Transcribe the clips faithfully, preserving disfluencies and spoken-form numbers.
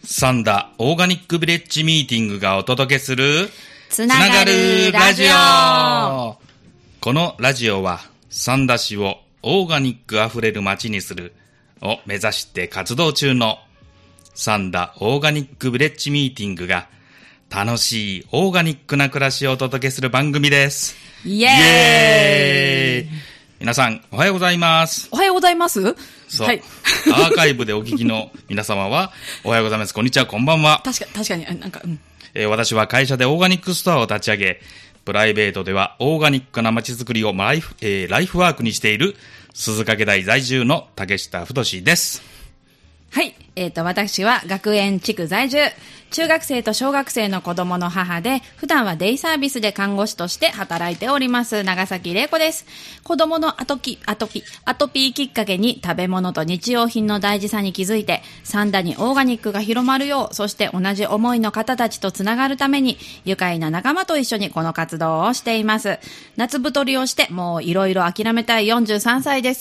サンダオーガニックビレッジミーティングがお届けするつながるラジオ。 このラジオは三田市をオーガニックあふれる街にするを目指して活動中のサンダオーガニックビレッジミーティングが楽しいオーガニックな暮らしをお届けする番組です。 イエーイ、イエーイ。 皆さんおはようございます。 おはようございます。 そう、はい、アーカイブでお聞きの皆様はおはようございます、こんにちは、こんばんは。 確か確かになんか、うんえー、私は会社でオーガニックストアを立ち上げ、プライベートではオーガニックな街づくりをライフ、えー、ライフワークにしている鈴掛台在住の竹下太です。 はい、えっと私は学園地区在住、中学生と小学生の子供の母で、普段はデイサービスで看護師として働いております長崎玲子です。子供のアトキアトピアトピーきっかけに食べ物と日用品の大事さに気づいて、三田にオーガニックが広まるよう、そして同じ思いの方たちとつながるために愉快な仲間と一緒にこの活動をしています。夏太りをしてもういろいろ諦めたいよんじゅうさんさいです。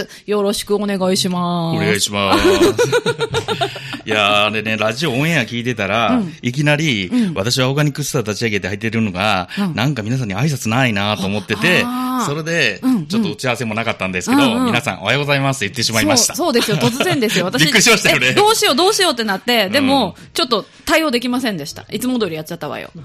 よろしくお願いします。 お願いしますいやー、あれね、ラジオオンエア聞いてたら、うん、いきなり、うん、私はオーガニックストア立ち上げて入ってるのが、うん、なんか皆さんに挨拶ないなと思ってて、それで、うん、ちょっと打ち合わせもなかったんですけど、うんうん、皆さんおはようございますって言ってしまいました。 そう、そうですよ、突然ですよ。私びっくりしましたよね。 どうしようどうしようってなって、でも、うん、ちょっと対応できませんでした。いつも通りやっちゃったわよ。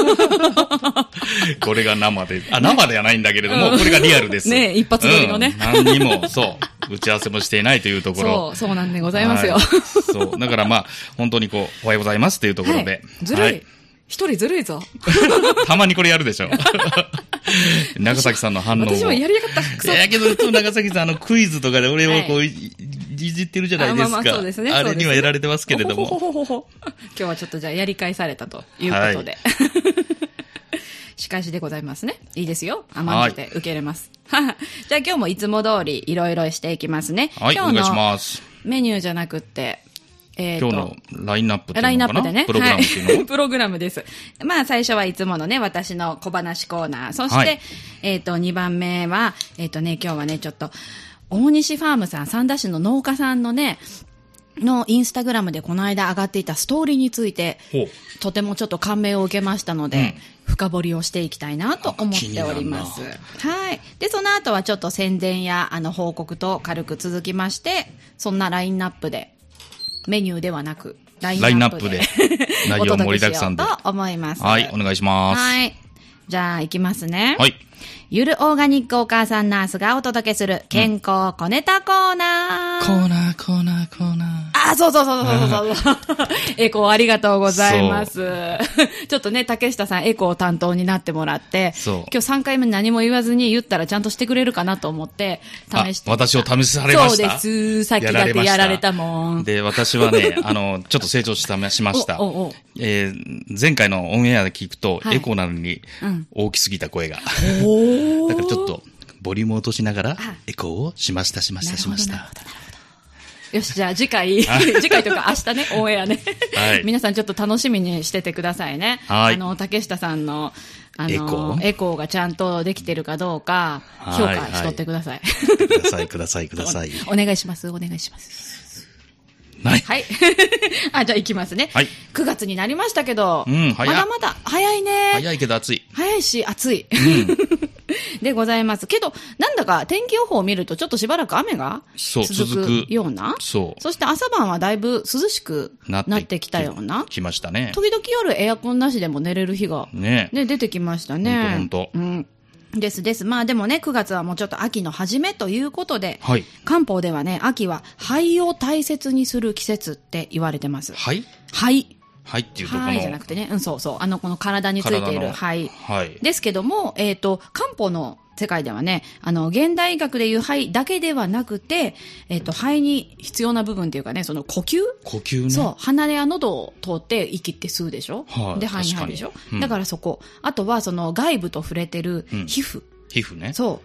これが生で、あ、生ではないんだけれども、うん、これがリアルです。 ね、一発撮りのね。 うん、何にも、そう、打ち合わせもしていないというところ。 そう、そうなんでございますよ。はい、 そう、だからまあ、本当にこう、おはようございますっていうところで。はい、 ずるい。はい一人ずるいぞ。 たまにこれやるでしょ。長崎さんの反応を。 私もやりやがった。くそ。 いやけど、長崎さん、あの、クイズとかで俺をこう、はい、いじってるじゃないですか。あ、まあまあそうですね。あれにはやられてますけれども。ほほほほほ今日はちょっとじゃあやり返されたということで。はい、仕返しでございますね。いいですよ。甘んじて受け入れます。じゃあ今日もいつも通りいろいろしていきますね。 はい、お願いします。 メニューじゃなくって、 えー、今日のラインナップっていうのかな、 ラインナップでね。 プログラムっていうの、はい、 プログラムです。まあ最初はいつものね、私の小話コーナー。そして、はい、えっ、ー、と、にばんめは、えっ、ー、とね、今日はね、ちょっと、大西ファームさん、三田市の農家さんのね、のインスタグラムでこの間上がっていたストーリーについて、とてもちょっと感銘を受けましたので、うん、深掘りをしていきたいなと思っております。はい。で、その後はちょっと宣伝やあの報告と軽く続きまして、そんなラインナップで、メニューではなく、ラインナップで、 内容盛りだくさんで。 と思います。 はい、お願いします。 はい。じゃあ、行きますね。 はい。 ゆるオーガニックお母さんナースがお届けする健康小ネタコーナー。 コーナー、コーナー、コーナー。 あ、そうそうそうそうそうそう。エコーありがとうございます。ちょっとね、竹下さんエコー担当になってもらって、今日さんかいめ何も言わずに言ったらちゃんとしてくれるかなと思って、試して。 私を試されました。 そうです。さっきだってやられたもん。 で、私はね、あの、ちょっと成長したしました。おおおえー、前回のオンエアで聞くと、はい、エコーなのに大きすぎた声が。おー。だからちょっと、ボリュームを落としながら、エコーをしました、しました、しました。 よし、じゃあ次回、次回というか明日ね、オンエアね。はい、皆さんちょっと楽しみにしててくださいね。はい、あの、竹下さんの、あの、エコー、エコーがちゃんとできてるかどうか、評価しとってください。 はいはい、ください、ください、ください。 お願いします、お願いします。 はい。 はい。あ、じゃあ行きますね。はい。くがつになりましたけど、うん、早い。まだまだ早いね。 早いけど暑い。 早いし、暑い。うん、でございます。けど、なんだか天気予報を見るとちょっとしばらく雨が続くような。そう。そして朝晩はだいぶ涼しくなってきたような。 来ましたね。 時々夜エアコンなしでも寝れる日が。ね。ね、出てきましたね。 ほんとほんと。うん。 ですです。まあでもね、くがつはもうちょっと秋の初めということで、はい、漢方ではね、秋は肺を大切にする季節って言われてます。 肺？ 肺。 肺っていうとこの。 肺じゃなくてね、うん、そうそう。あの、この体についている肺。はい。ですけども、えっと、漢方の世界ではね、あの、現代医学でいう肺だけではなくて、えっと、肺に必要な部分っていうかね、その呼吸呼吸ね。 そう。鼻や喉を通って息って吸うでしょ、はい、で、肺に入るでしょ、うん、だからそこ。あとは、その外部と触れてる皮膚。うん、 皮膚ね。 そう。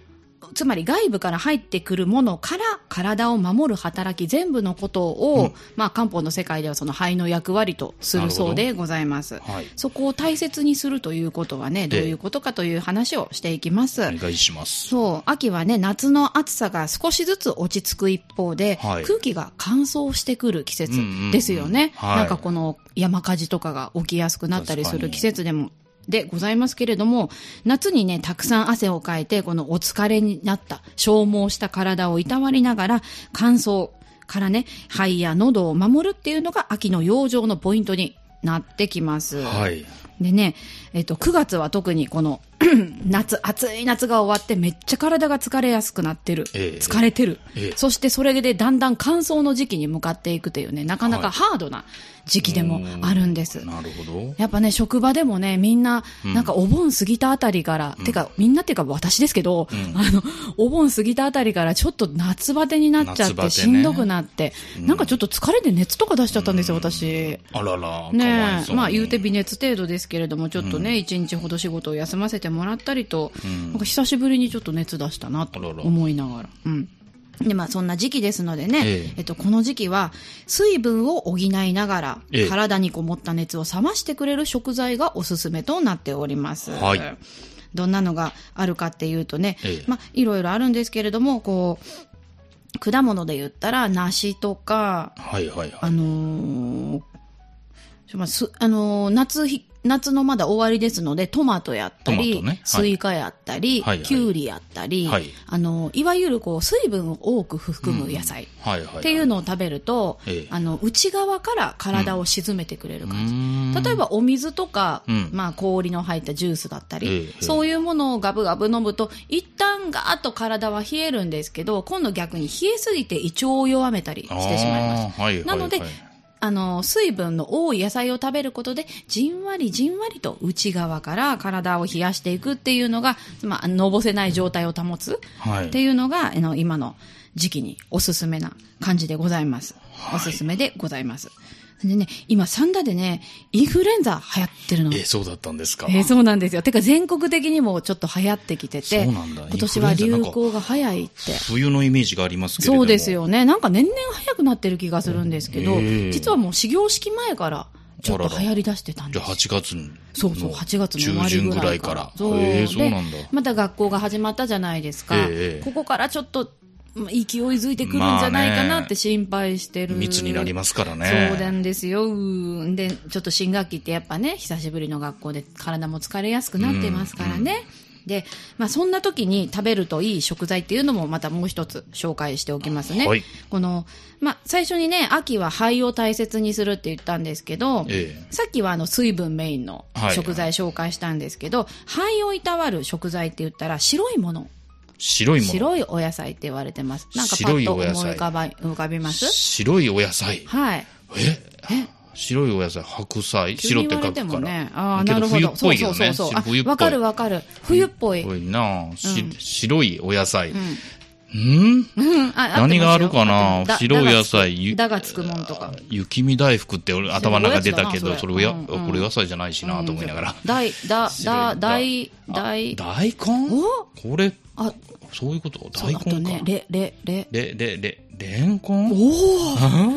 つまり外部から入ってくるものから体を守る働き全部のことを、うん、まあ漢方の世界ではその肺の役割とするそうでございます。はい、そこを大切にするということはね、どういうことかという話をしていきます。 お願いします。 そう、秋はね、夏の暑さが少しずつ落ち着く一方で、はい、空気が乾燥してくる季節ですよね。うんうんうん、なんかこの山火事とかが起きやすくなったりする季節でもでございますけれども、夏にね、たくさん汗をかいて、このお疲れになった、消耗した体をいたわりながら、乾燥からね、肺や喉を守るっていうのが秋の養生のポイントになってきます。はい。でね、えっと、くがつは特にこの、夏、暑い夏が終わってめっちゃ体が疲れやすくなってる。えー、疲れてる、えー。そしてそれでだんだん乾燥の時期に向かっていくというね、なかなかハードな時期でもあるんです。 はい、なるほど。 やっぱね、職場でもね、みんな、なんかお盆過ぎたあたりから、うん、てか、みんなっていうか私ですけど、うん、あの、お盆過ぎたあたりからちょっと夏バテになっちゃって、ね、しんどくなって、うん、なんかちょっと疲れで熱とか出しちゃったんですよ、私。 あらら、 ねえ、まあ言うて微熱程度ですけれども、ちょっとね、一、うん、日ほど仕事を休ませてもらったりと、うん、なんか久しぶりにちょっと熱出したなと思いながら。うん。で、まあそんな時期ですのでね、えええっと、この時期は水分を補いながら、ええ、体にこもった熱を冷ましてくれる食材がおすすめとなっております。はい。どんなのがあるかっていうとね、ええ、まあいろいろあるんですけれども、こう、果物で言ったら梨とか、はいはいはい。あのー、まあ、すあのー、夏ひ、夏のまだ終わりですので、トマトやったり、ね、はい、スイカやったり、はいはい、キュウリやったり、はい、あの、いわゆるこう、水分を多く含む野菜っていうのを食べると、あの、内側から体を沈めてくれる感じ。うん、例えばお水とか、うん、まあ氷の入ったジュースだったり、ええ、そういうものをガブガブ飲むと、一旦ガーッと体は冷えるんですけど、今度逆に冷えすぎて胃腸を弱めたりしてしまいます。はいはいはい、なので、あの、水分の多い野菜を食べることで、じんわりじんわりと内側から体を冷やしていくっていうのが、まあ、のぼせない状態を保つっていうのが、はい、あの今の時期におすすめな感じでございます。はい、おすすめでございます。でね、今、サンダでね、インフルエンザ流行ってるの。 えー、そうだったんですか。 えー、そうなんですよ。てか、全国的にもちょっと流行ってきてて、そうなんだ。今年は流行が早いって。 冬のイメージがありますけれども。 そうですよね。なんか年々早くなってる気がするんですけど、えー、実はもう始業式前から、ちょっと流行り出してたんです。 じゃあはちがつのそうそう、はちがつの終わりぐらいから。 そう、えー、そうなんだ。 また学校が始まったじゃないですか。えー、ここからちょっと、勢いづいてくるんじゃないかなって心配してる。 まあね、密になりますからね。 そうなんですよ。で、ちょっと新学期ってやっぱね、久しぶりの学校で体も疲れやすくなってますからね。うんうん、で、まあそんな時に食べるといい食材っていうのもまたもう一つ紹介しておきますね。はい、この、まあ最初にね、秋は肺を大切にするって言ったんですけど、ええ、さっきはあの水分メインの食材紹介したんですけど、はいはい、肺をいたわる食材って言ったら白いもの。 白いもの。 白いお野菜って言われてます。なんかパッと思い浮かば、浮かびます？ 白いお野菜。 はい。 ええ白いお野菜、白菜、白って書くから。 ね、ああ、なるほど。 冬っぽいよね。 そうそうそう。あ、わかるわかる。冬っぽい。 冬っぽいな、うん、白いお野菜。うんん、うん、あ何があるかな。白い野菜。 だがつくもんとか。 雪見大福って頭の中出たけど、それや、うんうん、これ野菜じゃないしなと思いながら。 大、だ、だ、大、大。 大根？これ、あ、そういうこと？大根か。あとね、 れ、れ、れ。 れ、れ、れ、レンコン？ おお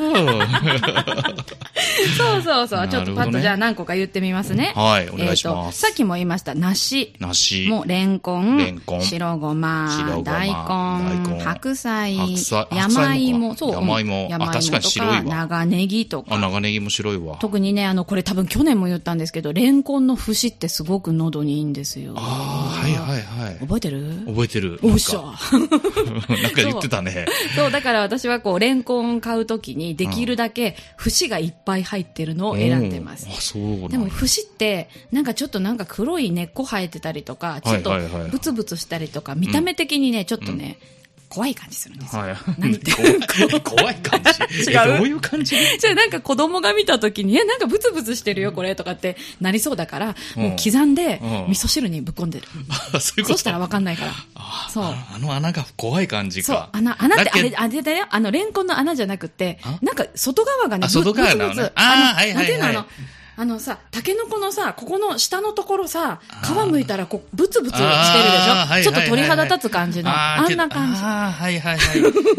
そうそうそう。ちょっとパッとじゃあ何個か言ってみますね。 はい、お願いします。 さっきも言いました、梨。 梨。 もうレンコン。 レンコン。 白ごま。大根。白菜。 白菜。 山芋。そう。 山芋。 山芋とか、長ネギとか。 あ、長ネギも白いわ。 特にね、あの、これ多分去年も言ったんですけど、レンコンの節ってすごく喉にいいんですよ。 ああ、はいはいはい。 覚えてる？ 覚えてる。 おっしゃ。 なんか言ってたね。 そう、だから私はこう、レンコン買うときにできるだけ節がいっぱい入ってるのを選んでます。 あ、そう。 でも節ってなんかちょっとなんか黒い根っこ生えてたりとか、ちょっとブツブツしたりとか、見た目的にね、ちょっとね、怖い感じするんですよ。はい。何言ってる怖い感じ。違う。どういう感じ？ じゃあなんか子供が見たときに、え、なんかブツブツしてるよこれとかってなりそうだから、もう刻んで味噌汁にぶっ込んでる。 あ、そういうこと。 そうしたらわかんないから。そう。 あの穴が怖い感じか。 そう。穴、穴ってあれ、あれだよ。あの、レンコンの穴じゃなくて、なんか外側がね、 外側のね。ああ、はいはいはい。 あのさ、タケノコのさ、ここの下のところさ、皮むいたらこう、ブツブツしてるでしょ、はい、ちょっと鳥肌立つ感じの。あ, あんな感じ。 ああ、はいはいはい。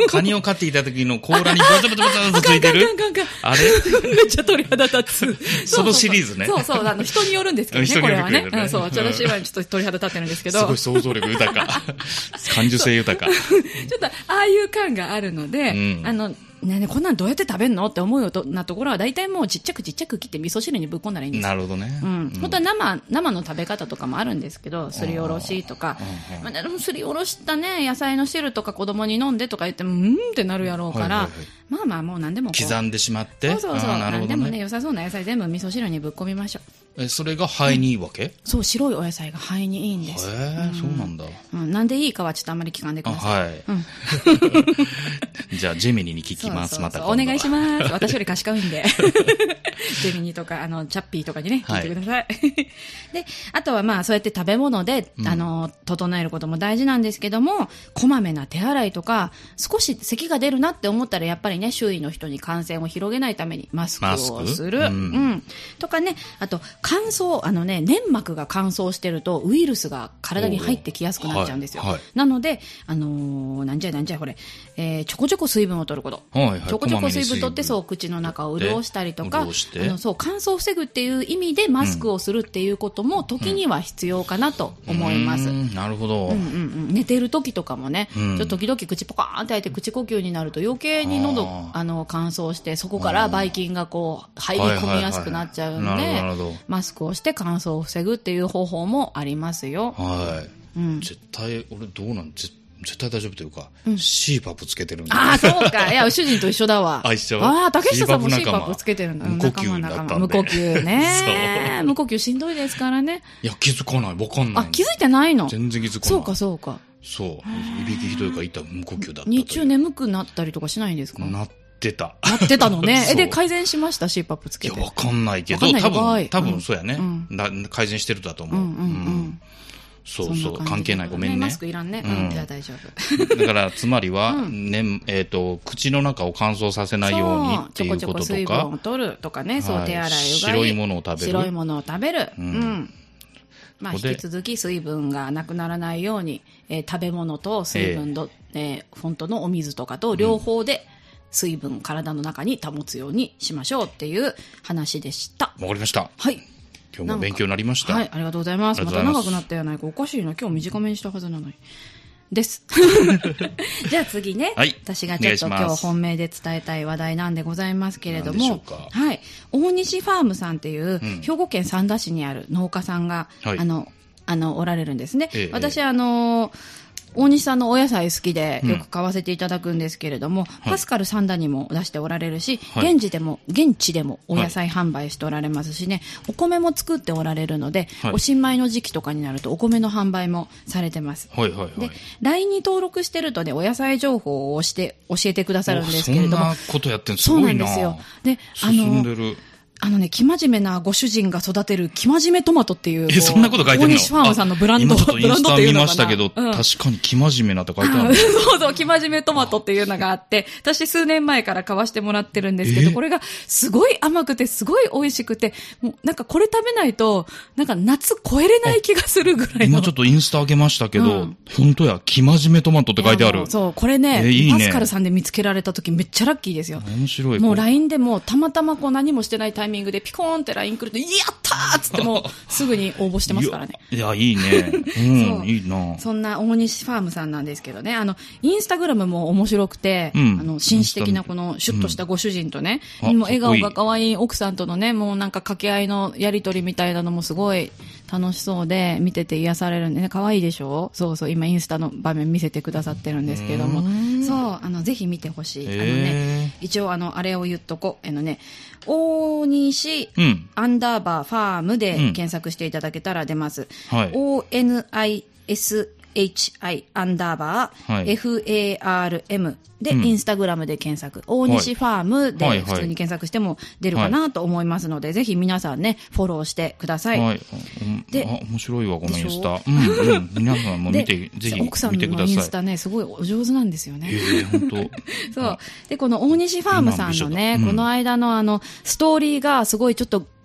カニを飼っていた時の甲羅にブツブツブツブツついてるあれめっちゃ鳥肌立つ。 そのシリーズね。 そうそう、あの、人によるんですけどね、これはね。うん、そう、私はちょっと鳥肌立ってるんですけど。 すごい想像力豊か。感受性豊か。ちょっと、ああいう感があるので、うん、あの、ねね、こんなんどうやって食べるのって思うようなところは大体もうちっちゃくちっちゃく切って味噌汁にぶっ込んだらいいんですよ。 なるほどね。 うん。本当は生、生の食べ方とかもあるんですけど、すりおろしとか、まあね、すりおろしたね、野菜の汁とか子供に飲んでとか言っても、うんってなるやろうから、はいはいはい、まあまあもう何でもこう。 刻んでしまって。 そうそうそう。 なるほどね、 何でもね、良さそうな野菜全部味噌汁にぶっ込みましょう。 え、それが肺にいいわけ、うん、 そう、白いお野菜が肺にいいんです。 へえ、うん、そうなんだ。 うん、なんでいいかはちょっとあんまり聞かんでください。 はい。うん、じゃあ、ジェミニに聞きます。 そうそうそう、 またお願いします。私より賢いんで。ジェミニとか、あの、チャッピーとかにね、聞いてください。はい、で、あとはまあ、そうやって食べ物で、あの、整えることも大事なんですけども、こまめな手洗いとか、少し咳が出るなって思ったら、やっぱりね、周囲の人に感染を広げないためにマスクをする。うん、うん。とかね、あと、乾燥、あのね、粘膜が乾燥してると、ウイルスが体に入ってきやすくなっちゃうんですよ。はいはい、なので、あのー、なんじゃいなんじゃい、これ、えー、ちょこちょこ水分を取ること。はいはい、ちょこちょこ水分取って、そう、口の中を潤したりとか、あの、そう、乾燥を防ぐっていう意味でマスクをするっていうことも、時には必要かなと思います。うんうん、なるほど。 うんうんうん。寝てる時とかもね、うん、ちょっと時々口ポカーンって開いて口呼吸になると余計に喉、あの、乾燥して、そこからばい菌がこう、入り込みやすくなっちゃうんで、マスクをして乾燥を防ぐっていう方法もありますよ。 はい。うん、絶対、俺どうなん絶絶対大丈夫というか、うん、シーパップつけてるんだ。 ああ、そうか。いや、主人と一緒だわ。 あ、一緒。 ああ、竹下さんもシーパップつけてるんだ。 無呼吸だったんで。 無呼吸ね。無呼吸しんどいですからね。 いや、気づかない。わかんない。 あ、気づいてないの？ 全然気づかない。 そうか、そうか。 そう。いびきひどいからいた無呼吸だった。 日中眠くなったりとかしないんですか？ なってた。 なってたのね。え、で、改善しました？シーパップつけて。 いや、わかんないけど、多分、多分そうやね。改善してるだと思う。うんうんうん。そうそう、関係ない。ごめんね。 マスクいらんね。うん、じゃあ大丈夫。 だから、つまりは、ね、えっと、口の中を乾燥させないようにっていうこととか。 ちょこちょこ水分を取るとかね、そう、手洗い、うがい。 白いものを食べる。 白いものを食べる。うん。まあ、引き続き水分がなくならないように、えー、食べ物と水分と、えーえー、本当のお水とかと両方で水分、体の中に保つようにしましょうっていう話でした。 わかりました。 はい。 今日も勉強になりました。 はい、ありがとうございます。また長くなったやないか。おかしいな。今日短めにしたはずなのに。です。じゃあ次ね、はい、私がちょっと今日本命で伝えたい話題なんでございますけれども、はい、大西ファームさんっていう、うん、兵庫県三田市にある農家さんが、はい、あの、あの、おられるんですね。ええ、私、あの、大西さんのお野菜好きでよく買わせていただくんですけれども、うん、パスカルサンダにも出しておられるし、はい、現地でも、現地でもお野菜販売しておられますしね、お米も作っておられるので、はい、お新米の時期とかになるとお米の販売もされてます。 はいはいはい、 で、ライン に登録してるとね、お野菜情報を押して、教えてくださるんですけれども。 そんなことやってんすごいな。 そうなんですよ。で、あの、あのね、生真面目なご主人が育てる生真面目トマトっていう。 え、そんなこと書いてるの？ 大西ファームさんのブランド。 今ちょっとインスタ見ましたけど、うん、確かに生真面目なって書いてある。 そうそう、生真面目トマトっていうのがあって、私数年前から買わしてもらってるんですけど、これがすごい甘くて、すごい美味しくて、もうなんかこれ食べないと、なんか夏超えれない気がするぐらいの。 今ちょっとインスタ上げましたけど、うん、本当や、生真面目トマトって書いてある。 そう、これね、いいね、パスカルさんで見つけられた時めっちゃラッキーですよ。 面白い。 もう ライン でもたまたまこう何もしてないタイミングでピコーンって ライン 来ると、やったーっつってもうすぐに応募してますからね。 いや、いいね。うん、いいな。 そんな大西ファームさんなんですけどね、あの、インスタグラムも面白くて、うん、あの、紳士的なこのシュッとしたご主人とね、うん、もう笑顔が可愛い奥さんとのね、もうなんか掛け合いのやりとりみたいなのもすごい楽しそうで、見てて癒されるんでね、可愛いでしょ？そうそう、今インスタの場面見せてくださってるんですけども、そう、あの、ぜひ見てほしい。あのね、一応あの、あれを言っとこう。あのね、大西、うん、アンダーバーファームで検索していただけたら出ます。うんはい、オーエヌアイエスエイチアイ アンダーバー、はい、エフエーアールエム で、うん、インスタグラムで検索、大西ファームで普通に検索しても出るかなと思いますので、はいはい、ぜひ皆さんね、フォローしてください。はい、 で、あ、面白いわ、このインスタ。うん、うん、皆さんも見て、ぜひ見てください。 奥さんのインスタね、すごいお上手なんですよね。 ええー、本当。 そう。で、この大西ファームさんのね、うん、この間のあの、ストーリーがすごいちょっと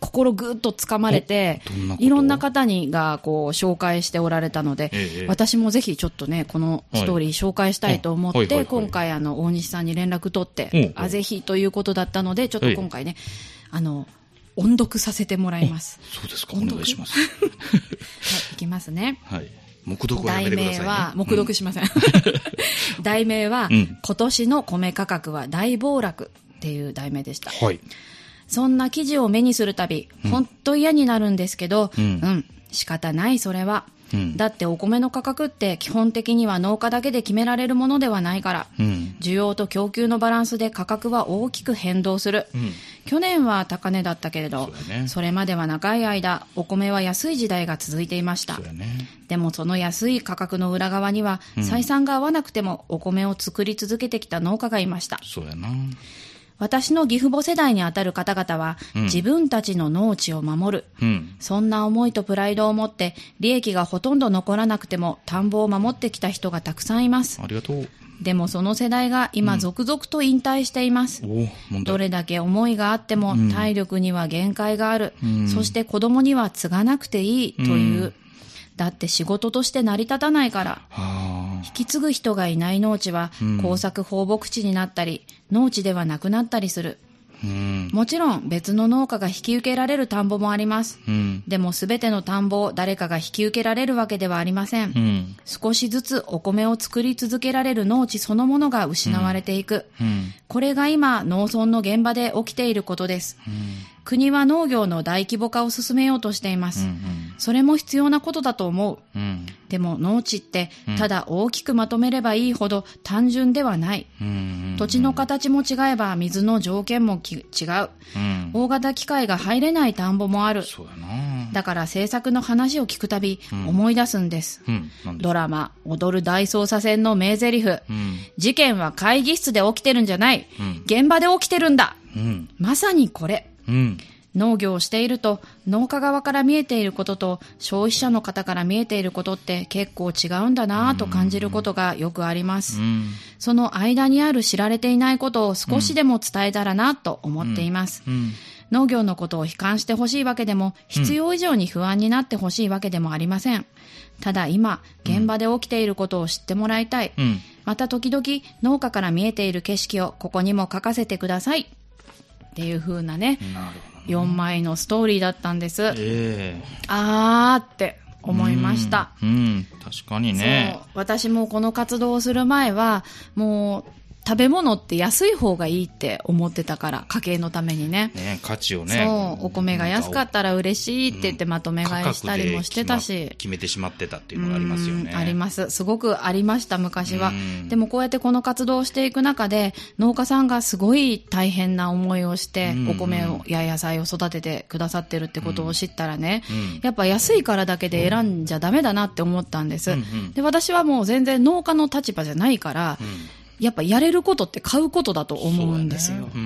心ぐっとつかまれて、いろんな方にがこう紹介しておられたので、ええ、私もぜひちょっとねこのストーリー紹介したいと思って、はいはいはいはい、今回あの大西さんに連絡取って、うんうん、あぜひということだったのでちょっと今回ね、ええ、あの音読させてもらいます。 そうですか、お願いします。 はい、いきますね。 はい。黙読はやめてくださいね。 題名は、黙読しません。うん、題名は、うん、今年の米価格は大暴落っていう題名でした。はい。そんな記事を目にするたび、本当嫌になるんですけど、うん、うん、仕方ないそれは。うん、だってお米の価格って基本的には農家だけで決められるものではないから、うん、需要と供給のバランスで価格は大きく変動する、うん、去年は高値だったけれど そ,、ね、それまでは長い間お米は安い時代が続いていました。ね、でもその安い価格の裏側には、うん、採算が合わなくてもお米を作り続けてきた農家がいました。 そうやな。 私の義父母世代にあたる方々は、うん、自分たちの農地を守る、うん、そんな思いとプライドを持って利益がほとんど残らなくても田んぼを守ってきた人がたくさんいます。 ありがとう。 でもその世代が今続々と引退しています、うん、どれだけ思いがあっても体力には限界がある、うん、そして子供には継がなくていいという、うん、だって仕事として成り立たないから。引き継ぐ人がいない農地は耕作放牧地になったり、農地ではなくなったりする。うん、もちろん別の農家が引き受けられる田んぼもあります、うん、でもすべての田んぼを誰かが引き受けられるわけではありません、うん、少しずつお米を作り続けられる農地そのものが失われていく、うん、これが今農村の現場で起きていることです、うん、国は農業の大規模化を進めようとしています、うんうん、それも必要なことだと思う、うん、でも農地ってただ大きくまとめればいいほど単純ではない、うん、土地の形も違えば水の条件も違う、うん、大型機械が入れない田んぼもある。そうやな。だから政策の話を聞くたび思い出すんです、うんうん、ドラマ踊る大捜査線の名台詞、うん、事件は会議室で起きてるんじゃない、うん、現場で起きてるんだ、うん、まさにこれ、うん、農業をしていると農家側から見えていることと消費者の方から見えていることって結構違うんだなぁと感じることがよくあります、うん、その間にある知られていないことを少しでも伝えたらなと思っています、うんうん、農業のことを悲観してほしいわけでも必要以上に不安になってほしいわけでもありません。ただ今現場で起きていることを知ってもらいたい、うん、また時々農家から見えている景色をここにも書かせてくださいっていう風なね、なるほど、よんまいのストーリーだったんです、えー、あーって思いました、 うんうん、確かにね。 そう、私もこの活動をする前はもう食べ物って安い方がいいって思ってたから、家計のためにね。 ね、価値をね。 そう、お米が安かったら嬉しいって言ってまとめ買いしたりもしてたし。 うん、決めてしまってたっていうのがありますよね。 あります。すごくありました、昔は。でもこうやってこの活動をしていく中で、農家さんがすごい大変な思いをして、お米をや野菜を育ててくださってるってことを知ったらね、うん、やっぱ安いからだけで選んじゃダメだなって思ったんです。うんうん、で、私はもう全然農家の立場じゃないから、うん、やっぱやれることって買うことだと思うんですよ。そ、ね、うんうん、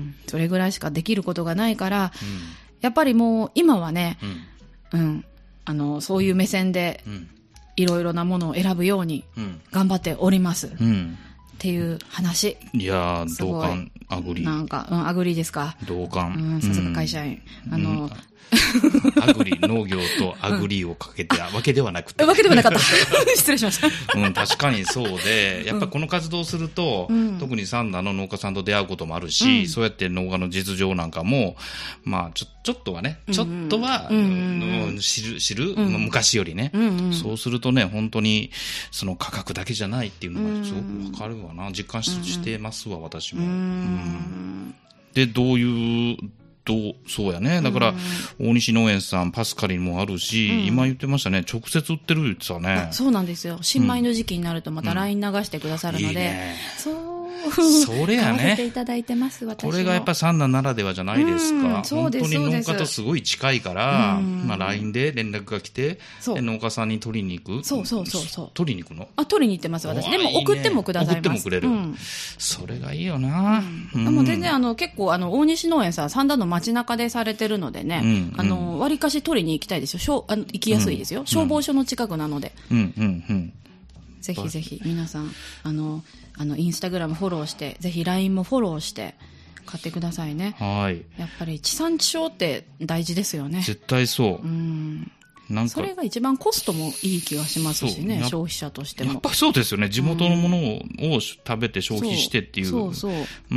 それぐらいしかできることがないから、うん、やっぱりもう今はね、うんうん、あのそういう目線でいろいろなものを選ぶように頑張っております、うん、っていう話。 いやー、同感、アグリー。 なんか、うん、アグリーですか。 同感。 うん、さすが会社員。うん、あの、うんアグリ、農業とアグリーをかけてわけではなくて、 わけではなかった失礼しました、 うん、確かにそうで、やっぱこの活動をすると、うん、特に三田の農家さんと出会うこともあるし、うん、そうやって農家の実情なんかも、まあ、ちょちょっとはね、ちょっとは、うんうん、知る、知る、うん、昔よりね、うんうん、そうするとね、本当にその価格だけじゃないっていうのがすごくわかるわな、実感 し,、うん、してますわ、私も、うんうん、で、どういうどうそうやね。だから、大西農園さん、パスカリもあるし、うん、今言ってましたね、直接売ってる言ってたね。 そうなんですよ。新米の時期になるとまた ライン 流してくださるので、うんうん、いいね、そう。 それやね。 買わせていただいてます、私も。 これがやっぱり三田ならではじゃないですか。うん、そうです、本当に農家とすごい近いから、まあ ライン で連絡が来て、で農家さんに取りに行く。 そうそうそうそう。 取りに行くの？ あ、取りに行ってます、私。でも送ってもくださいます。 送ってもくれる。うん、それがいいよな。 うん、でも全然あの結構あの大西農園さん、三田の街中でされてるのでね、うん、あの割かし取りに行きたいですよ。しょあの行きやすいですよ、うん。消防署の近くなので。うんうんうん。ぜひぜひ皆さんあのあのインスタグラムフォローして、ぜひ ライン もフォローして買ってくださいね。 はい。 やっぱり地産地消って大事ですよね。 絶対そう。 うん。 なんかそれが一番コストもいい気がしますしね、消費者としても。 やっぱそうですよね。地元のものを食べて消費してっていう。 そうそうそう。 うん。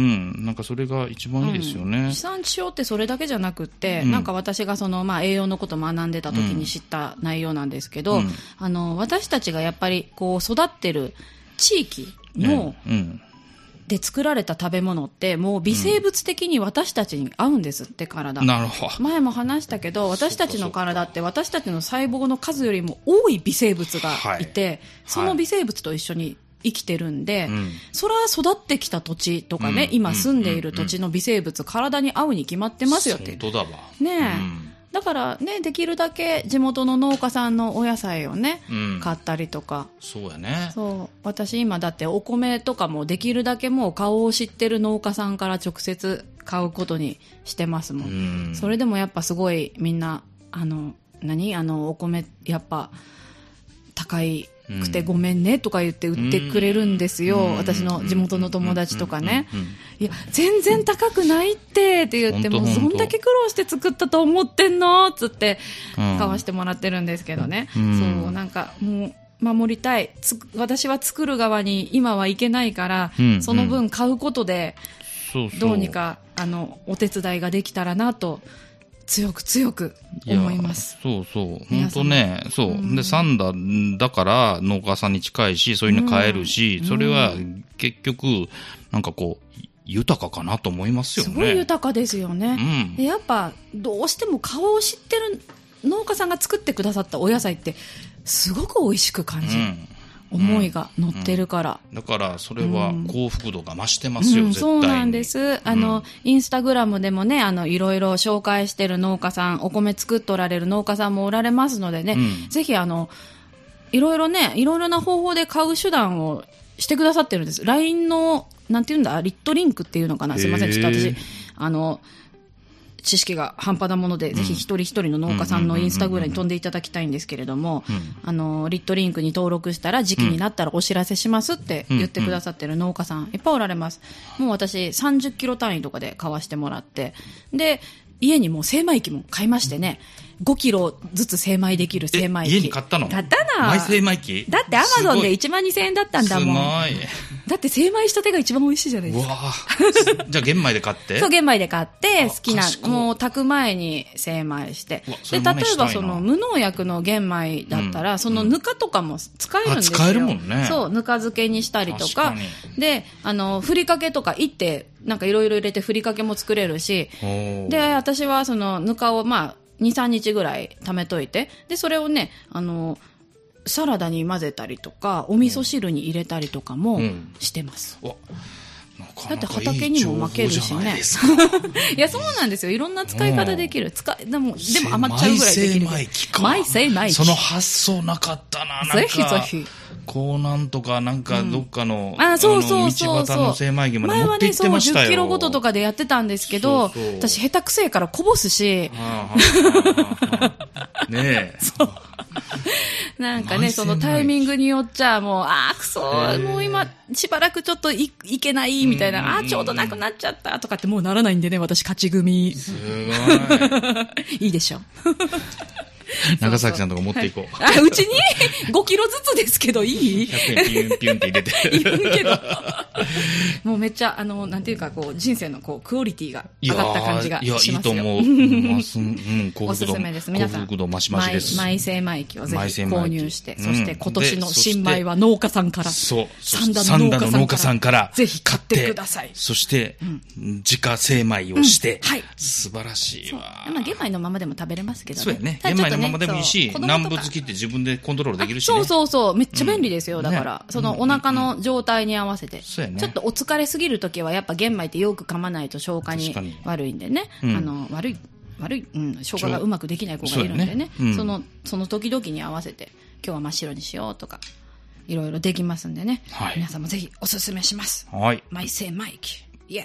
なんかそれが一番いいですよね。うん、 地産地消ってそれだけじゃなくって、うん、なんか私がその、まあ、栄養のことを学んでた時に知った内容なんですけど、うん、あの、私たちがやっぱりこう育ってる地域の、うんうんで作られた食べ物ってもう微生物的に私たちに合うんですって、体。 なるほど。 前も話したけど、私たちの体って私たちの細胞の数よりも多い微生物がいて、はい、その微生物と一緒に生きてるんで、はい、それは育ってきた土地とかね、うん、今住んでいる土地の微生物、うん、体に合うに決まってますよって。 本当だわ。 ねえ。うんだからね、できるだけ地元の農家さんのお野菜をね、うん、買ったりとか。 そうやね。 そう。私今だってお米とかもできるだけもう顔を知ってる農家さんから直接買うことにしてますもん。うん、それでもやっぱすごいみんな、あの、何あの、お米、やっぱ、高いくてごめんねとか言って売ってくれるんですよ。うん、私の地元の友達とかね。いや、全然高くないってって言って、もうそんだけ苦労して作ったと思ってんのつって買わしてもらってるんですけどね。うん、そう、なんかもう守りたい。つ私は作る側に今はいけないから、うん、その分買うことで、どうにかあのお手伝いができたらなと。強く強く思います。 そうそう。本当ね。そう。うん、で、サンダだから農家さんに近いし、そういうの買えるし、うん、それは結局、なんかこう、豊かかなと思いますよね。 すごい豊かですよね。うん、でやっぱ、どうしても顔を知ってる農家さんが作ってくださったお野菜って、すごく美味しく感じる。うん思いが乗ってるから、 うんうん、だからそれは幸福度が増してますよ、うん、絶対に。 そうなんです。あの、うん、インスタグラムでもね、あのいろいろ紹介してる農家さん、お米作っておられる農家さんもおられますのでね、うん、ぜひあのいろいろね、いろいろな方法で買う手段をしてくださってるんです。 ライン のなんていうんだ、リットリンクっていうのかな、すいません、ちょっと私あの知識が半端なもので、うん、ぜひ一人一人の農家さんのインスタグラムに飛んでいただきたいんですけれども、うん、あのリットリンクに登録したら時期になったらお知らせしますって言ってくださってる農家さんいっぱいおられます。もう私さんじゅっキロ単位とかで買わしてもらって、で家にもう精米機も買いましてね、ごキロずつ精米できる精米機。 家に買ったの？ 買ったな。 マイ精米機？ だってアマゾンでいちまんにせんえんだったんだもん。 すごい。 だって精米したてが一番美味しいじゃないですか。 うわじゃあ玄米で買ってそう、玄米で買って、好きな、もう炊く前に精米して。で、例えばその無農薬の玄米だったら、うん、そのぬかとかも使えるんですよ。 使えるもんね。 そう、ぬか漬けにしたりとか。で、あの、ふりかけとかいって、なんかいろいろ入れてふりかけも作れるし。で、私はそのぬかをまあ、に、さんにちぐらい貯めといて、で、それをね、あの、サラダに混ぜたりとか、お味噌汁に入れたりとかもしてます。うんうん、だって畑にも負けるしね。いや、そうなんですよ。いろんな使い方できる。使い、でも、でも余っちゃうぐらいできる。 マイ精米機か。 マイ精米機。 その発想なかったな。なんかぜひぜひ。 こうなんとか、なんかどっかの、 うん、あ、そうそうそうそう。 道端の精米機まで持って行ってましたよ。 前はね、そう、じゅっキロごととかでやってたんですけど、そうそう私下手くせえからこぼすし。はあはあはあ、ねえ。そう。なんかね、そのタイミングによっちゃ、もう、あーくそー、もう今、しばらくちょっとい、いけない、みたいな、あーちょうどなくなっちゃった、とかってもうならないんでね、私勝ち組。 すごい。 いいでしょ。 長崎さんとか持っていこう。 あ、うちにごキロずつですけどいい ?ひゃく 円ピュンピュンって入れて。 いるけど。もうめっちゃ、あの、なんていうか、こう、人生のこう、クオリティが上がった感じがしますよ。いや、いいと思う。ますうん、幸福度。おすすめです。皆さん。幸福度増し増しです。マイ精米機をぜひ購入して、そして今年の新米は農家さんから。 そう。 三田の農家さんから。 ぜひ買ってください。 そして、自家精米をして、はい。素晴らしいわ。 まあ、玄米のままでも食べれますけどね。 そうやね。玄米のままでもいいし、南部好きって自分でコントロールできるしね。 そうそうそう。めっちゃ便利ですよ。だから、そのお腹の状態に合わせて。ちょっとお疲れすぎるときはやっぱ玄米ってよく噛まないと消化に悪いんでね。あの、悪い、悪い、うん、消化がうまくできない子がいるんでね。その、その時々に合わせて、今日は真っ白にしようとか、いろいろできますんでね。皆さんもぜひおすすめします。 はい。 マイ精米機。イエー。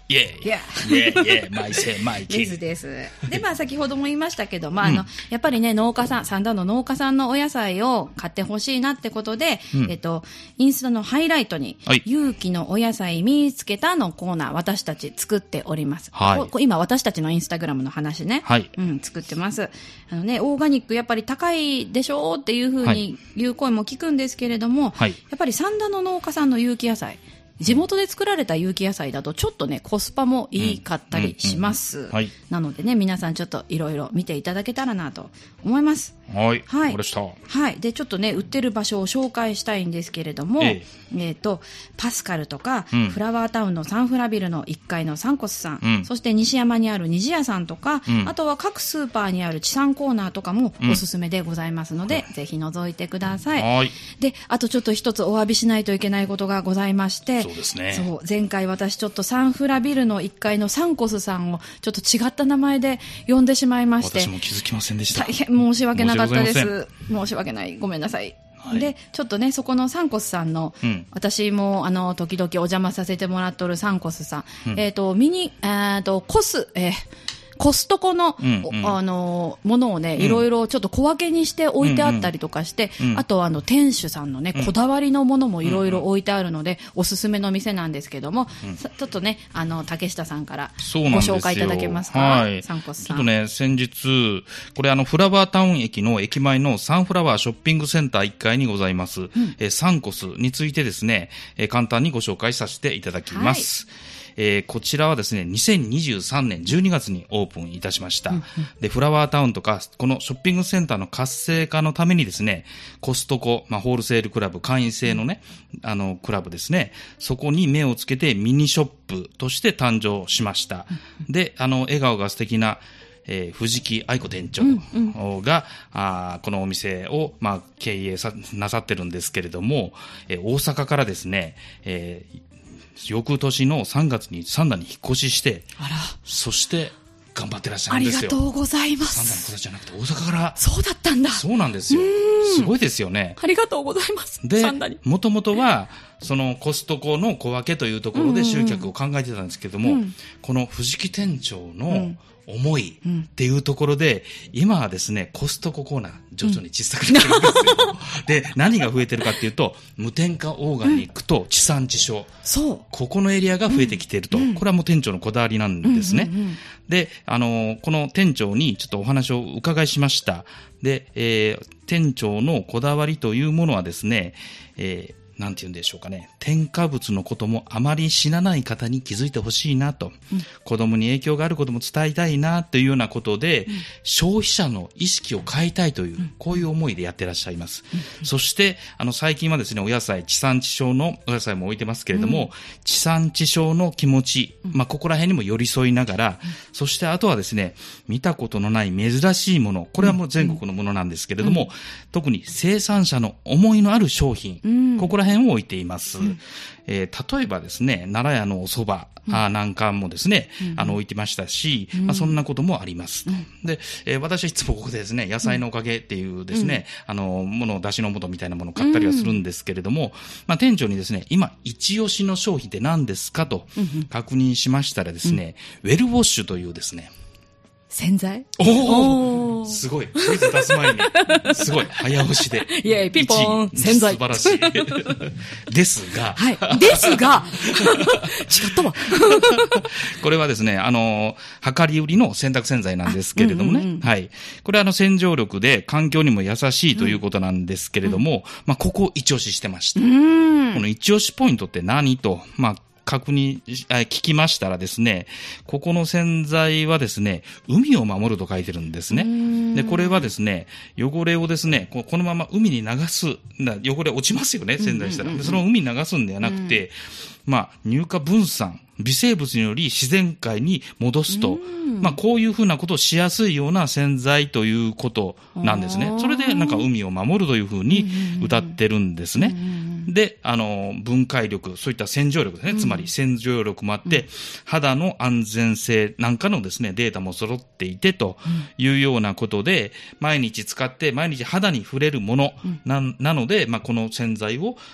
イエーイいやイエーイイエーイマイセイマイキですです。で、まあ先ほども言いましたけど、まああの、うん、やっぱりね、農家さん、三田の農家さんのお野菜を買ってほしいなってことで、うん、えっと、インスタのハイライトに、はい、勇気のお野菜見つけたのコーナー、私たち作っております。はい、今、私たちのインスタグラムの話ね、はい、うん、作ってます。あのね、オーガニックやっぱり高いでしょうっていうふうに言う声も聞くんですけれども、はい、やっぱり三田の農家さんの有機野菜、地元で作られた有機野菜だとちょっとねコスパもいいかったりします、うんうんうんはい、なのでね皆さんちょっといろいろ見ていただけたらなと思います。 はい、はい、 はい、でちょっとね売ってる場所を紹介したいんですけれども、えええー、とパスカルとか、うん、フラワータウンのサンフラビルのいっかいのサンコスさん、うん、そして西山にある虹屋さんとか、うん、あとは各スーパーにある地産コーナーとかもおすすめでございますので、うん、ぜひ覗いてください。はい、であとちょっと一つお詫びしないといけないことがございまして、 そうですね、 そう前回私ちょっとサンフラビルのいっかいのサンコスさんをちょっと違った名前で呼んでしまいまして、 私も気づきませんでした。 大変申し訳なかったです。申し訳ない、ごめんなさい。はい、でちょっとねそこのサンコスさんの、うん、私もあの時々お邪魔させてもらっとるサンコスさん、うん、えっ、ー、とミニえー、とコスえーコストコの、うんうん、あのものをね、うん、いろいろちょっと小分けにして置いてあったりとかして、うんうん、あとあの店主さんのね、うん、こだわりのものもいろいろ置いてあるので、うんうん、おすすめの店なんですけども、うん、ちょっとねあの竹下さんからご紹介いただけますか。 はい、 サンコスさんちょっとね先日これあのフラワータウン駅の駅前のサンフラワーショッピングセンターいっかいにございます、うん、えサンコスについてですね、え簡単にご紹介させていただきます。はい、えー、こちらはですねにせんにじゅうさんねんじゅうにがつにオープンいたしました、うんうん、でフラワータウンとかこのショッピングセンターの活性化のためにですねコストコ、まあ、ホールセールクラブ会員制のね、うん、あのクラブですね、そこに目をつけてミニショップとして誕生しました、うんうん、であの笑顔が素敵なえー、藤木愛子店長が、うんうん、あこのお店を、まあ、経営さなさってるんですけれども、えー、大阪からですね、えー翌年のさんがつに三田に引っ越しして、 あら、 そして頑張ってらっしゃるんですよ。 ありがとうございます。 三田の子たちじゃなくて大阪から。 そうだったんだ。 そうなんですよ。すごいですよね。 ありがとうございます。 で、もともとはそのコストコの小分けというところで集客を考えてたんですけども、うんうんうん、この藤木店長の思いっていうところで、うん、今はですねコストココーナー徐々に小さくなってるんですよ、うん、で何が増えてるかっていうと無添加オーガニックと地産地消、うん、 そうここのエリアが増えてきていると、うん、これはもう店長のこだわりなんですね、うんうんうん、であのこの店長にちょっとお話を伺いしました。で、えー、店長のこだわりというものはですね、えーなんて言うんでしょうかね、添加物のこともあまり知らない方に気づいてほしいなと、うん、子供に影響があることも伝えたいなというようなことで、うん、消費者の意識を変えたいという、うん、こういう思いでやってらっしゃいます、うん、そしてあの最近はですねお野菜地産地消のお野菜も置いてますけれども、うん、地産地消の気持ち、うんまあ、ここら辺にも寄り添いながら、うん、そしてあとはですね見たことのない珍しいもの、これはもう全国のものなんですけれども、うん、特に生産者の思いのある商品、うん、ここら辺を置いています、うんえー、例えばですね奈良屋のお蕎麦、うん、なんかもですね、うん、あの置いてましたし、うんまあ、そんなこともあります、うん、で、えー、私はいつもここでですね野菜のおかげっていうですね、うん、あのもの出汁の素みたいなものを買ったりはするんですけれども、うんまあ、店長にですね今一押しの商品って何ですかと確認しましたらですね、うん、ウェルウォッシュというですね洗剤おおすごい。クイズ出す前に、すごい。早押しで。 イェーイ、ピンポーン洗剤。 素晴らしい。ですが。 はい。ですが。違ったわ。 これはですね、あの、量り売りの洗濯洗剤なんですけれどもね。うんうんうん、はい。これはあの、洗浄力で環境にも優しいということなんですけれども、うん、まあ、ここを一押ししてました。うん、この一押しポイントって何と、まあ、確認、聞きましたらですね、ここの洗剤はですね、海を守ると書いてるんですね。で、これはですね、汚れをですね、このまま海に流す、汚れ落ちますよね、洗剤したら。でその海に流すんではなくて、まあ、乳化分散、微生物により自然界に戻すと、まあ、こういうふうなことをしやすいような洗剤ということなんですね。それでなんか海を守るというふうに歌ってるんですね。で、あの、分解力、そういった洗浄力ですね。つまり洗浄力もあって、肌の安全性なんかのですね、データも揃っていてというようなことで、毎日使って毎日肌に触れるものな、なので、まあ、この洗剤を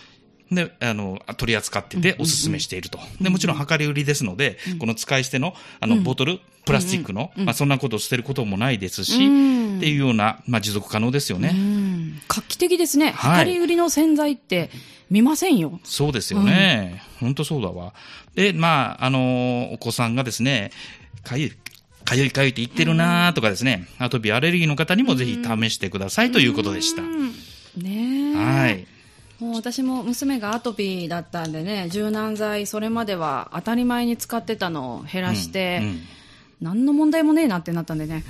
で、あの、取り扱ってておすすめしていると。で、もちろん量り売りですので、うん、この使い捨ての、あの、ボトル、プラスチックの、うんうん、まあ、そんなことを捨てることもないですし、うん、っていうような、まあ、持続可能ですよね。 うん、画期的ですね。量り売りの洗剤って見ませんよ。 そうですよね。うん、本当そうだわ。で、まあ、あの、お子さんがですね、かゆい、かゆいかゆいって言ってるなとかですね、アトピーアレルギーの方にもぜひ試してくださいということでした。 ねえ。 はい。 もう私も娘がアトピーだったんでね、柔軟剤それまでは当たり前に使ってたのを減らして、うんうん、何の問題もねえなってなったんでね。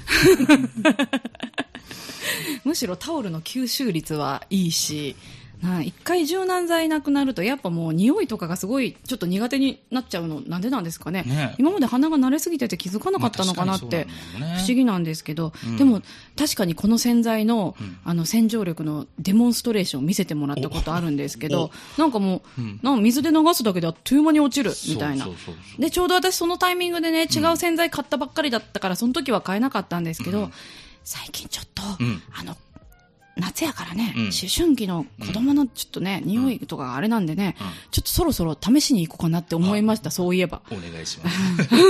むしろタオルの吸収率はいいし、一回柔軟剤なくなるとやっぱもう匂いとかがすごいちょっと苦手になっちゃうのなんでなんですかね。ね、今まで鼻が慣れすぎてて気づかなかったのかなって不思議なんですけど、まあね、でも確かにこの洗剤 の,、うん、あの洗浄力のデモンストレーションを見せてもらったことあるんですけど、なんかもう、うん、なんか水で流すだけであっという間に落ちるみたいな。そうそうそうそう。でちょうど私そのタイミングでね違う洗剤買ったばっかりだったからその時は買えなかったんですけど、うん、最近ちょっと、うん、あの夏やからね、うん、思春期の子供のちょっとね、うん、匂いとかあれなんでね、うん、ちょっとそろそろ試しに行こうかなって思いました。そういえばお願いします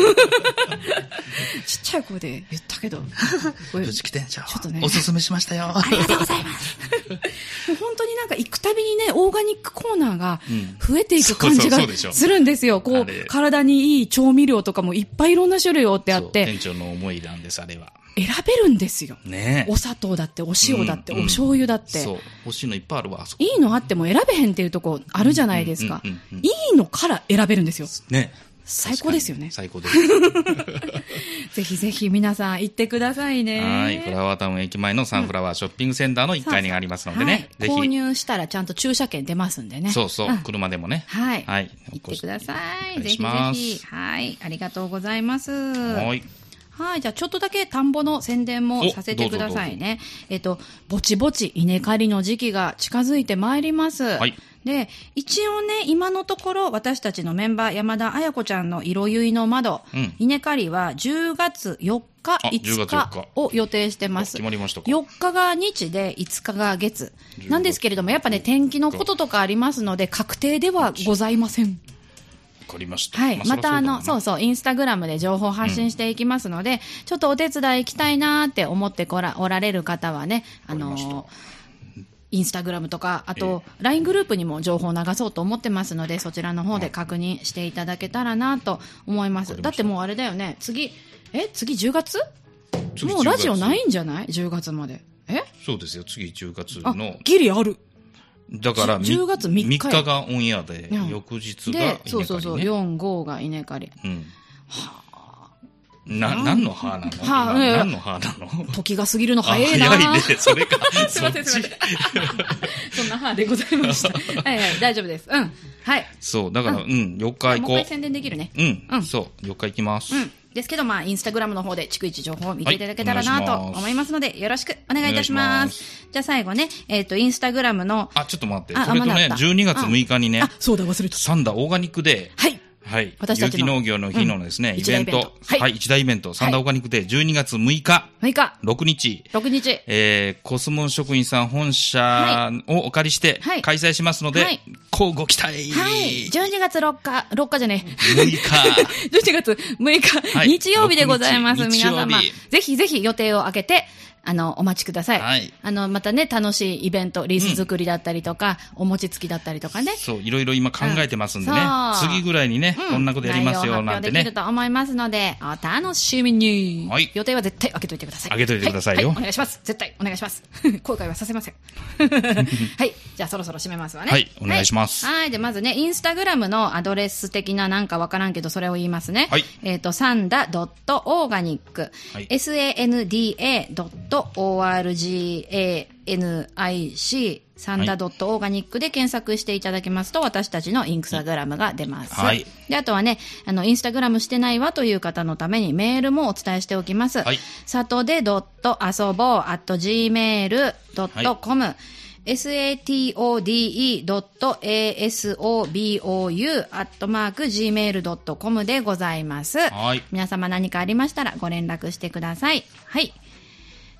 ちっちゃい声で言ったけど藤木店長ちょっとねおすすめしましたよありがとうございます本当になんか行くたびにねオーガニックコーナーが増えていく感じがするんですよ。こう体にいい調味料とかもいっぱいいろんな種類をってあって店長の思いなんです。あれは選べるんですよ、 ね、 お砂糖だってお塩だって、うん、お醤油だって、 そう欲しいのいっぱいあるわ。 いいのあっても選べへんっていうとこあるじゃないですか、うんうんうんうん、いいのから選べるんですよ、 ね、 最高ですよね。 最高ですぜひぜひ皆さん行ってくださいね。 はい、フラワータウン駅前のサンフラワーショッピングセンターのいっかいにありますのでね、 はい、ぜひ購入したらちゃんと駐車券出ますんでね。 そうそう、うん、車でもね、 はい、 はい、 行ってください。ぜひぜひ、はい、ありがとうございます。はい、はい、じゃあちょっとだけ田んぼの宣伝もさせてくださいね。えっと、ぼちぼち稲刈りの時期が近づいてまいります。はい。で、一応ね、今のところ私たちのメンバー山田彩子ちゃんの色ゆいの窓、うん、稲刈りはじゅうがつよっか、いつかを予定してます。 決まりましたか。 よっかが日でいつかが月なんですけれども、やっぱね、天気のこととかありますので、確定ではございません。 わかりました。 はい。またあの、そうそう、インスタグラムで情報発信していきますので、うん、ちょっとお手伝い行きたいなーって思ってこら、おられる方はね、あのー、インスタグラムとか、あと、ライン グループにも情報を流そうと思ってますので、そちらの方で確認していただけたらなと思います。だってもうあれだよね、次、え、次じゅうがつ？もうラジオないんじゃない ?じゅうがつまで。え？ そうですよ、次じゅうがつの。 あ、ギリある。 だからじゅうがつみっか。 みっかがオンエアで、うん、翌日が稲刈り、ね。 で、そうそうそう、よん、ごが稲刈り。 うん。はあ。な、何の歯なの？はあ、何の歯なの？ 時が過ぎるの早いな。 早いね、それか。 すいません、すいません。そんな歯でございました。はいはい、大丈夫です。うん。はい。 そう、だから、うん、うん、よっか行こう。 もう一回宣伝できるね。 うん。うん。そう、よっか行きます。 うん。ですけど、まあ、インスタグラムの方で逐一情報を見ていただけたらなと思いますので、よろしくお願いいたします。じゃあ最後ね、えっと、インスタグラムの。 あ、ちょっと待って。それとね、じゅうにがつむいかにね。 あ、そうだ、忘れた。 サンダオーガニックデー。 はい。 はい。私たちの有機農業の日のですね、イベント。はい。一大イベント。サンダオーガニックデー、じゅうにがつむいか。 むいか。 ろくにち。 ろくにち。 えー、コスモン職員さん本社をお借りして、開催しますので、こうご期待。 はい。じゅうにがつろっか、ろっかじゃねえ。むいか。 じゅうにがつむいか、日曜日でございます、皆様。ぜひぜひ予定を空けて、あの、お待ちください。はい。あの、またね、楽しいイベント、リース作りだったりとか、うん、お餅つきだったりとかね。 そう、いろいろ今考えてますんでね。うん、次ぐらいにね、うん、こんなことやりますよ、なんてね。 発表できると思いますので、お楽しみに。はい。予定は絶対開けといてください。 開けといてくださいよ。 はいはい、お願いします。絶対お願いします。後悔はさせません。はい。じゃあそろそろ締めますわね。 はい、お願いします。 はい。はい、で、まずね、インスタグラムのアドレス的ななんかわからんけど、それを言いますね。はい。えっと、サンダドットオーガニック。はい。エスエーエヌディーエードットオーアールジーエーエヌアイシー サンダドットオーガニックで検索していただけますと、私たちのインスタグラムが出ます。はい。で、あとはね、あの、インスタグラムしてないわという方のためにメールもお伝えしておきます。はい。サトデドット遊ぼう アットジーメールドットコム。サトデドットアソボウ アットマーク ジーメールドットコム でございます。はい。皆様何かありましたらご連絡してください。はい。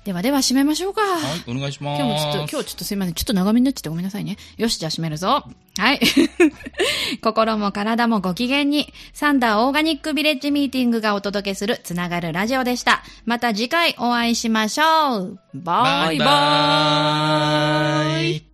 ではでは締めましょうか。 はい、お願いします。 今日もちょっと、今日ちょっとすいません。ちょっと長めになっちゃってごめんなさいね。よし、じゃあ締めるぞ。はい。心も体もご機嫌に、サンダーオーガニックビレッジミーティングがお届けするつながるラジオでした。また次回お会いしましょう。バイバーイ。 バイバーイ。